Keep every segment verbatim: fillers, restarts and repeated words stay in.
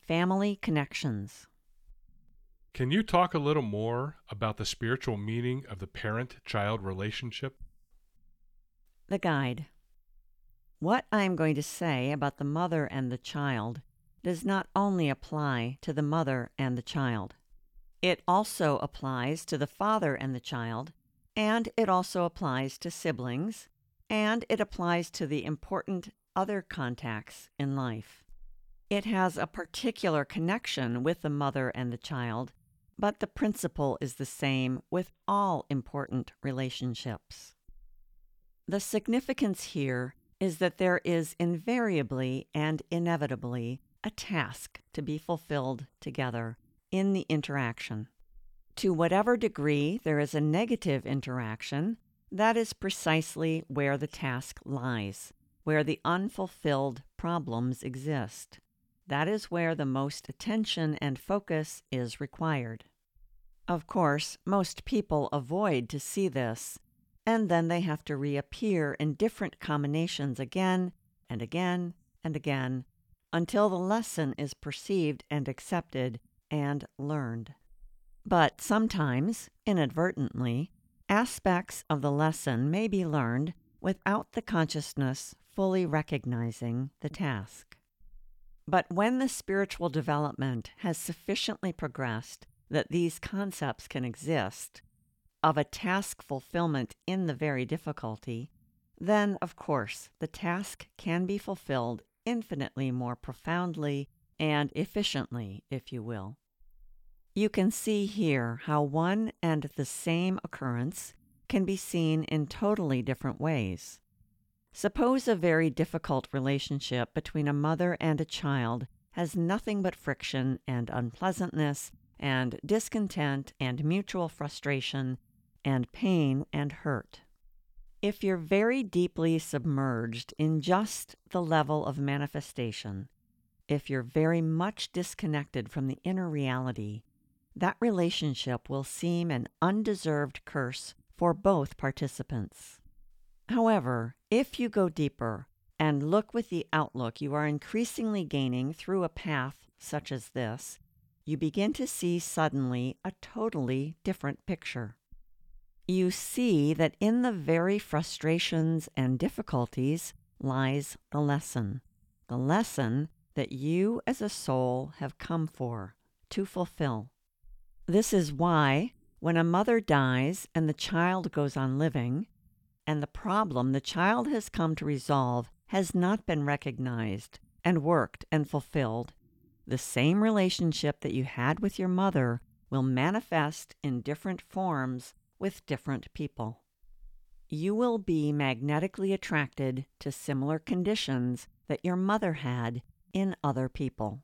Family Connections. Can you talk a little more about the spiritual meaning of the parent-child relationship? The Guide. What I am going to say about the mother and the child does not only apply to the mother and the child. It also applies to the father and the child, and it also applies to siblings, and it applies to the important other contacts in life. It has a particular connection with the mother and the child, but the principle is the same with all important relationships. The significance here is that there is invariably and inevitably a task to be fulfilled together in the interaction. To whatever degree there is a negative interaction, that is precisely where the task lies, where the unfulfilled problems exist. That is where the most attention and focus is required. Of course, most people avoid to see this, and then they have to reappear in different combinations again and again and again until the lesson is perceived and accepted and learned. But sometimes, inadvertently, aspects of the lesson may be learned without the consciousness fully recognizing the task. But when the spiritual development has sufficiently progressed that these concepts can exist, of a task fulfillment in the very difficulty, then, of course, the task can be fulfilled infinitely more profoundly and efficiently, if you will. You can see here how one and the same occurrence can be seen in totally different ways. Suppose a very difficult relationship between a mother and a child has nothing but friction and unpleasantness and discontent and mutual frustration and pain and hurt. If you're very deeply submerged in just the level of manifestation, if you're very much disconnected from the inner reality, that relationship will seem an undeserved curse for both participants. However, if you go deeper and look with the outlook you are increasingly gaining through a path such as this, you begin to see suddenly a totally different picture. You see that in the very frustrations and difficulties lies the lesson, the lesson that you as a soul have come for, to fulfill. This is why, when a mother dies and the child goes on living, and the problem the child has come to resolve has not been recognized and worked and fulfilled, the same relationship that you had with your mother will manifest in different forms with different people. You will be magnetically attracted to similar conditions that your mother had in other people.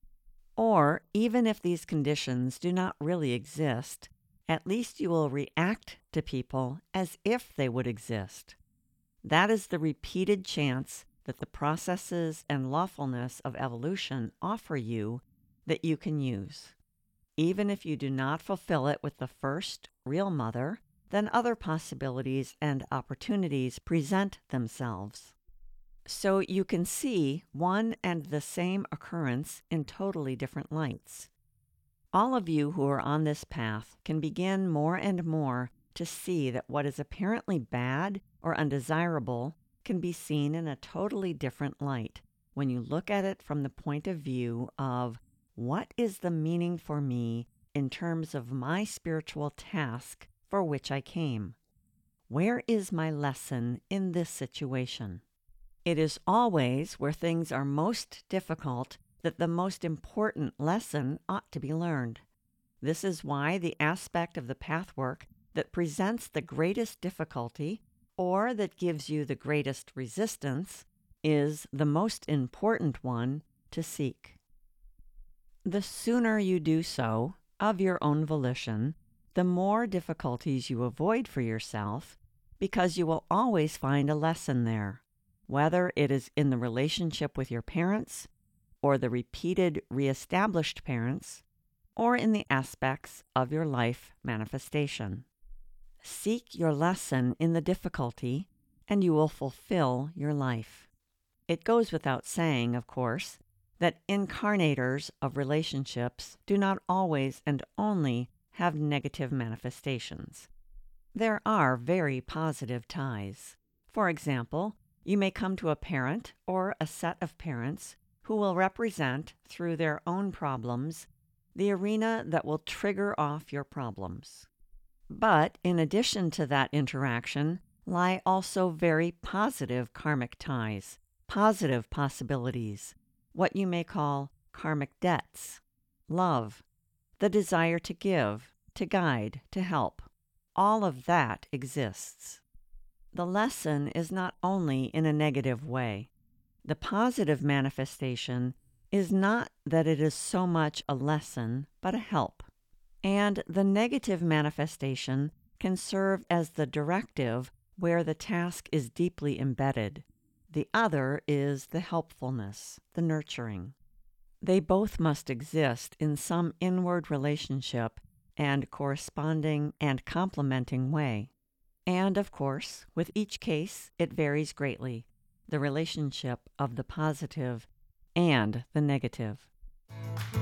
Or, even if these conditions do not really exist, at least you will react to people as if they would exist. That is the repeated chance that the processes and lawfulness of evolution offer you that you can use. Even if you do not fulfill it with the first real mother, then other possibilities and opportunities present themselves. So you can see one and the same occurrence in totally different lights. All of you who are on this path can begin more and more to see that what is apparently bad or undesirable can be seen in a totally different light when you look at it from the point of view of what is the meaning for me in terms of my spiritual task for which I came. Where is my lesson in this situation? It is always where things are most difficult that the most important lesson ought to be learned. This is why the aspect of the pathwork that presents the greatest difficulty or that gives you the greatest resistance is the most important one to seek. The sooner you do so, of your own volition, the more difficulties you avoid for yourself, because you will always find a lesson there, whether it is in the relationship with your parents, or the repeated reestablished parents, or in the aspects of your life manifestation. Seek your lesson in the difficulty, and you will fulfill your life. It goes without saying, of course, that incarnators of relationships do not always and only have negative manifestations. There are very positive ties. For example, you may come to a parent or a set of parents who will represent, through their own problems, the arena that will trigger off your problems. But in addition to that interaction lie also very positive karmic ties, positive possibilities, what you may call karmic debts, love, the desire to give, to guide, to help. All of that exists. The lesson is not only in a negative way. The positive manifestation is not that it is so much a lesson, but a help. And the negative manifestation can serve as the directive where the task is deeply embedded. The other is the helpfulness, the nurturing. They both must exist in some inward relationship and corresponding and complementing way. And, of course, with each case, it varies greatly, the relationship of the positive and the negative.